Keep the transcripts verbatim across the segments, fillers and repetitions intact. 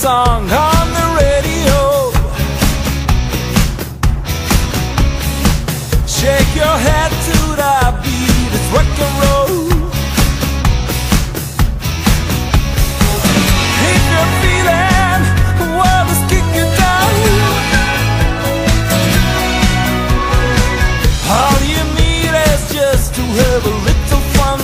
song on the radio. Shake your head to the beat, it's rock and roll. If you're feeling the world is kicking down, all you need is just to have a little fun.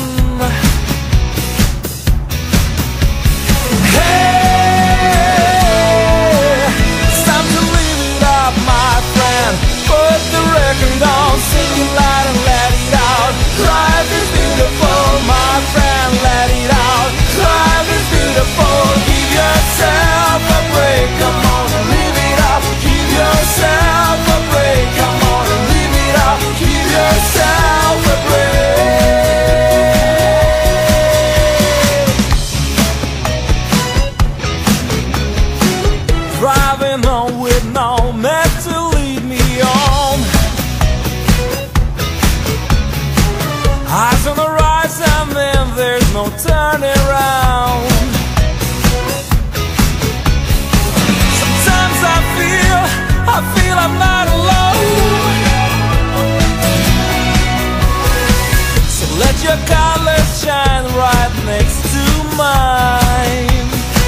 Sing it loud and let it out. Life is beautiful, my friend, let it out. Life is beautiful, give yourself a break. Come on and live it up. Give yourself a break. Come on and live it up. Give yourself a break. Driving on with no map to lead me on. Eyes on the horizon, then there's no turning around. Sometimes I feel, I feel I'm not alone. So let your colors shine right next to mine.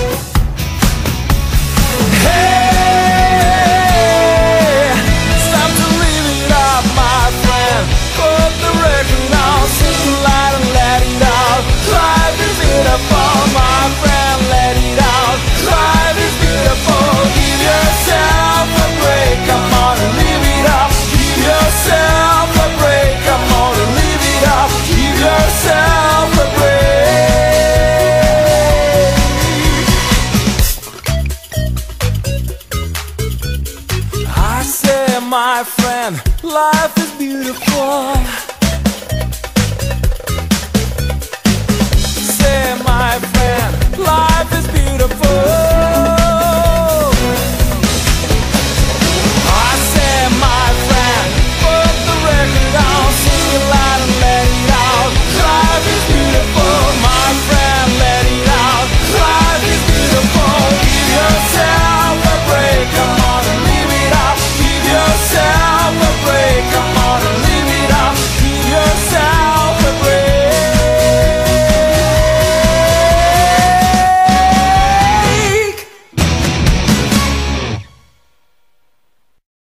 Hey, it's time to live it up, my friend. Put the record on, sing it loud and let it out. Life is beautiful, my friend, let it out. Life is beautiful, give yourself a break. Come on and live it up. Give yourself a break. Come on and live it up. Give yourself a break. I say, my friend, life is beautiful. Say, my friend, life is beautiful.